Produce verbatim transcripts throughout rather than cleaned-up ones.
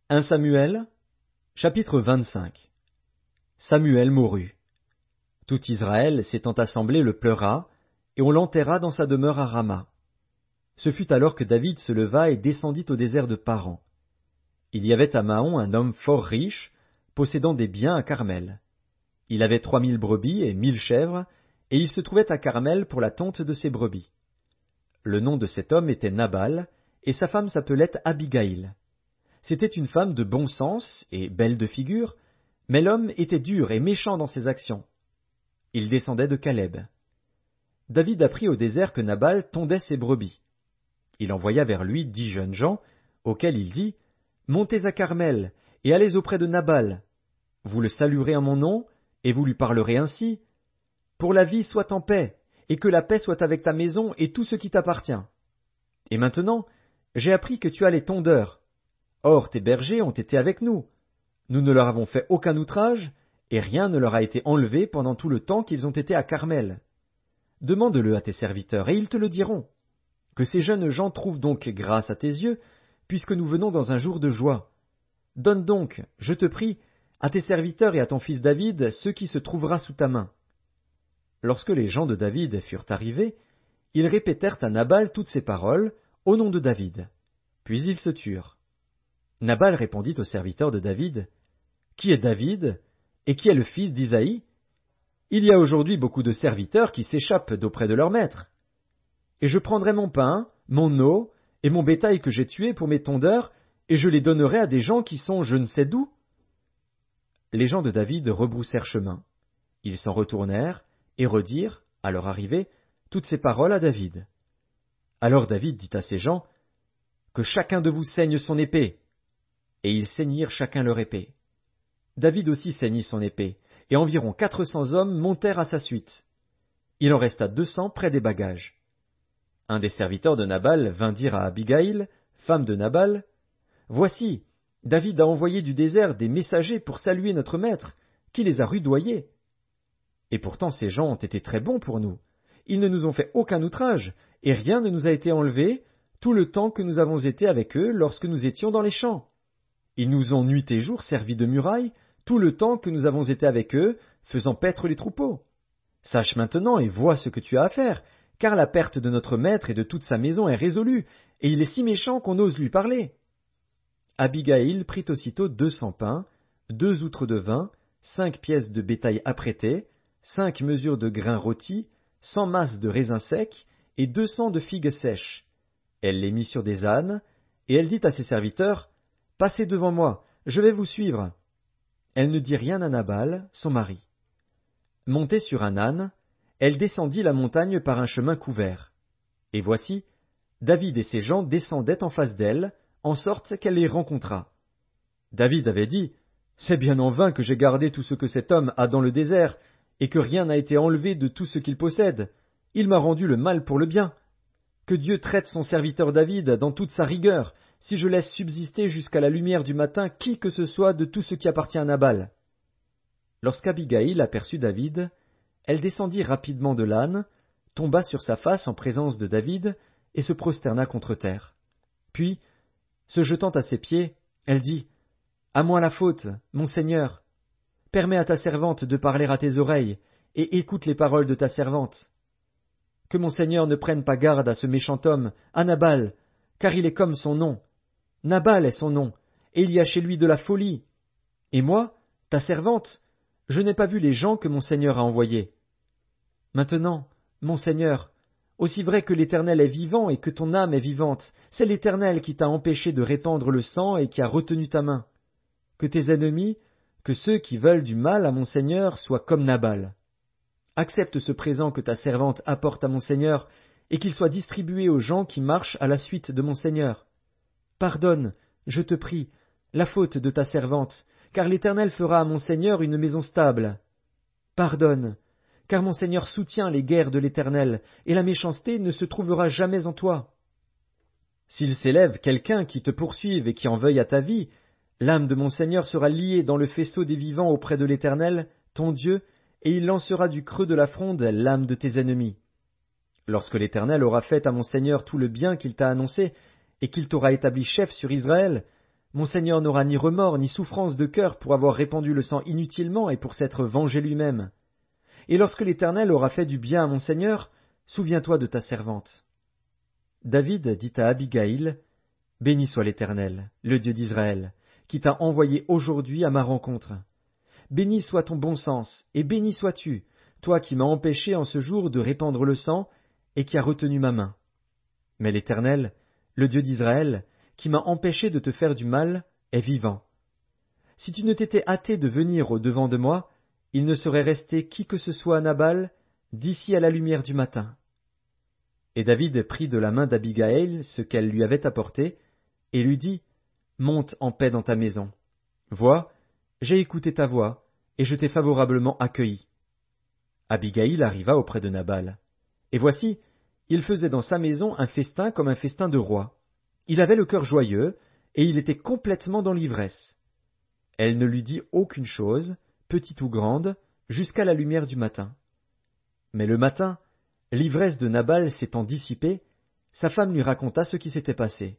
un Samuel, chapitre vingt-cinq. Samuel mourut. Tout Israël s'étant assemblé le pleura, et on l'enterra dans sa demeure à Rama. Ce fut alors que David se leva et descendit au désert de Paran. Il y avait à Maon un homme fort riche, possédant des biens à Carmel. Il avait trois mille brebis et mille chèvres, et il se trouvait à Carmel pour la tonte de ses brebis. Le nom de cet homme était Nabal, et sa femme s'appelait Abigaïl. C'était une femme de bon sens et belle de figure, mais l'homme était dur et méchant dans ses actions. Il descendait de Caleb. David apprit au désert que Nabal tondait ses brebis. Il envoya vers lui dix jeunes gens, auxquels il dit, « Montez à Carmel, et allez auprès de Nabal. Vous le saluerez en mon nom, et vous lui parlerez ainsi. Pour la vie soit en paix, et que la paix soit avec ta maison et tout ce qui t'appartient. Et maintenant, j'ai appris que tu as les tondeurs. Or tes bergers ont été avec nous. Nous ne leur avons fait aucun outrage, et rien ne leur a été enlevé pendant tout le temps qu'ils ont été à Carmel. Demande-le à tes serviteurs, et ils te le diront. Que ces jeunes gens trouvent donc grâce à tes yeux, puisque nous venons dans un jour de joie. Donne donc, je te prie, à tes serviteurs et à ton fils David ce qui se trouvera sous ta main. » Lorsque les gens de David furent arrivés, ils répétèrent à Nabal toutes ces paroles, au nom de David. Puis ils se turent. Nabal répondit aux serviteurs de David, « Qui est David, et qui est le fils d'Isaïe? Il y a aujourd'hui beaucoup de serviteurs qui s'échappent d'auprès de leur maître. Et je prendrai mon pain, mon eau, et mon bétail que j'ai tué pour mes tondeurs, et je les donnerai à des gens qui sont je ne sais d'où. » Les gens de David rebroussèrent chemin. Ils s'en retournèrent, et redirent, à leur arrivée, toutes ces paroles à David. Alors David dit à ses gens, « Que chacun de vous saigne son épée. » Et ils saignirent chacun leur épée. David aussi saignit son épée, et environ quatre cents hommes montèrent à sa suite. Il en resta deux cents près des bagages. Un des serviteurs de Nabal vint dire à Abigaïl, femme de Nabal, « Voici, David a envoyé du désert des messagers pour saluer notre maître, qui les a rudoyés. Et pourtant ces gens ont été très bons pour nous. Ils ne nous ont fait aucun outrage, et rien ne nous a été enlevé tout le temps que nous avons été avec eux lorsque nous étions dans les champs. Ils nous ont nuit et jour servi de muraille tout le temps que nous avons été avec eux, faisant paître les troupeaux. Sache maintenant et vois ce que tu as à faire, car la perte de notre maître et de toute sa maison est résolue, et il est si méchant qu'on ose lui parler. » Abigaïl prit aussitôt deux cents pains, deux outres de vin, cinq pièces de bétail apprêtées, cinq mesures de grains rôtis, cent masses de raisins secs et deux cents de figues sèches. Elle les mit sur des ânes, et elle dit à ses serviteurs, « Passez devant moi, je vais vous suivre. » Elle ne dit rien à Nabal, son mari. Montée sur un âne, elle descendit la montagne par un chemin couvert. Et voici, David et ses gens descendaient en face d'elle, en sorte qu'elle les rencontra. David avait dit, « C'est bien en vain que j'ai gardé tout ce que cet homme a dans le désert, et que rien n'a été enlevé de tout ce qu'il possède. Il m'a rendu le mal pour le bien. Que Dieu traite son serviteur David dans toute sa rigueur, si je laisse subsister jusqu'à la lumière du matin qui que ce soit de tout ce qui appartient à Nabal. » Lorsqu'Abigaïl aperçut David, elle descendit rapidement de l'âne, tomba sur sa face en présence de David, et se prosterna contre terre. Puis, se jetant à ses pieds, elle dit, « À moi la faute, mon Seigneur. Permets à ta servante de parler à tes oreilles, et écoute les paroles de ta servante. Que mon Seigneur ne prenne pas garde à ce méchant homme, à Nabal, car il est comme son nom. Nabal est son nom, et il y a chez lui de la folie. Et moi, ta servante, je n'ai pas vu les gens que mon Seigneur a envoyés. Maintenant, mon Seigneur, aussi vrai que l'Éternel est vivant et que ton âme est vivante, c'est l'Éternel qui t'a empêché de répandre le sang et qui a retenu ta main. Que tes ennemis, que ceux qui veulent du mal à mon Seigneur soient comme Nabal. Accepte ce présent que ta servante apporte à mon Seigneur, et qu'il soit distribué aux gens qui marchent à la suite de mon Seigneur. Pardonne, je te prie, la faute de ta servante, car l'Éternel fera à mon Seigneur une maison stable. Pardonne, car mon Seigneur soutient les guerres de l'Éternel, et la méchanceté ne se trouvera jamais en toi. S'il s'élève quelqu'un qui te poursuive et qui en veuille à ta vie, l'âme de mon Seigneur sera liée dans le faisceau des vivants auprès de l'Éternel, ton Dieu, et il lancera du creux de la fronde l'âme de tes ennemis. Lorsque l'Éternel aura fait à mon Seigneur tout le bien qu'il t'a annoncé, et qu'il t'aura établi chef sur Israël, Mon seigneur n'aura ni remords ni souffrance de cœur pour avoir répandu le sang inutilement et pour s'être vengé lui-même. Et lorsque l'Éternel aura fait du bien à mon seigneur, souviens-toi de ta servante. » David dit à Abigaïl, « Béni soit l'Éternel, le Dieu d'Israël, qui t'a envoyé aujourd'hui à ma rencontre. Béni soit ton bon sens, et béni sois-tu, toi qui m'as empêché en ce jour de répandre le sang, et qui as retenu ma main. Mais l'Éternel, le Dieu d'Israël, qui m'a empêché de te faire du mal, est vivant. Si tu ne t'étais hâté de venir au devant de moi, il ne serait resté qui que ce soit à Nabal, d'ici à la lumière du matin. » Et David prit de la main d'Abigaïl ce qu'elle lui avait apporté, et lui dit, « Monte en paix dans ta maison. Vois, j'ai écouté ta voix, et je t'ai favorablement accueilli. » Abigaïl arriva auprès de Nabal. Et voici, il faisait dans sa maison un festin comme un festin de roi. Il avait le cœur joyeux, et il était complètement dans l'ivresse. Elle ne lui dit aucune chose, petite ou grande, jusqu'à la lumière du matin. Mais le matin, l'ivresse de Nabal s'étant dissipée, sa femme lui raconta ce qui s'était passé.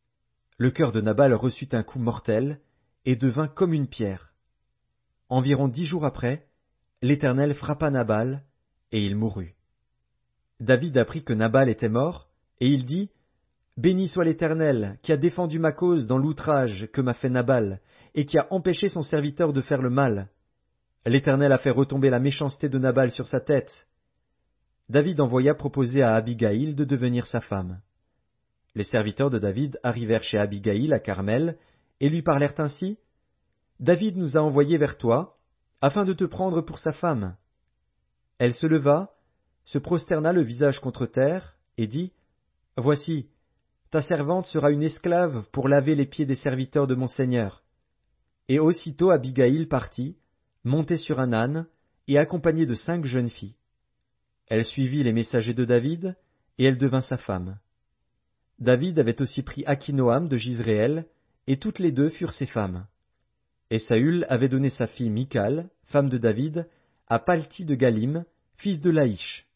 Le cœur de Nabal reçut un coup mortel, et devint comme une pierre. Environ dix jours après, l'Éternel frappa Nabal, et il mourut. David apprit que Nabal était mort, et il dit, « Béni soit l'Éternel, qui a défendu ma cause dans l'outrage que m'a fait Nabal, et qui a empêché son serviteur de faire le mal. L'Éternel a fait retomber la méchanceté de Nabal sur sa tête. » David envoya proposer à Abigaïl de devenir sa femme. Les serviteurs de David arrivèrent chez Abigaïl à Carmel, et lui parlèrent ainsi, « David nous a envoyés vers toi, afin de te prendre pour sa femme. » Elle se leva, se prosterna le visage contre terre, et dit, « Voici, ta servante sera une esclave pour laver les pieds des serviteurs de mon seigneur. » Et aussitôt Abigaïl partit, montée sur un âne, et accompagnée de cinq jeunes filles. Elle suivit les messagers de David, et elle devint sa femme. David avait aussi pris Akinoam de Jizréel, et toutes les deux furent ses femmes. Et Saül avait donné sa fille Michal, femme de David, à Palti de Galim, fils de Laïch.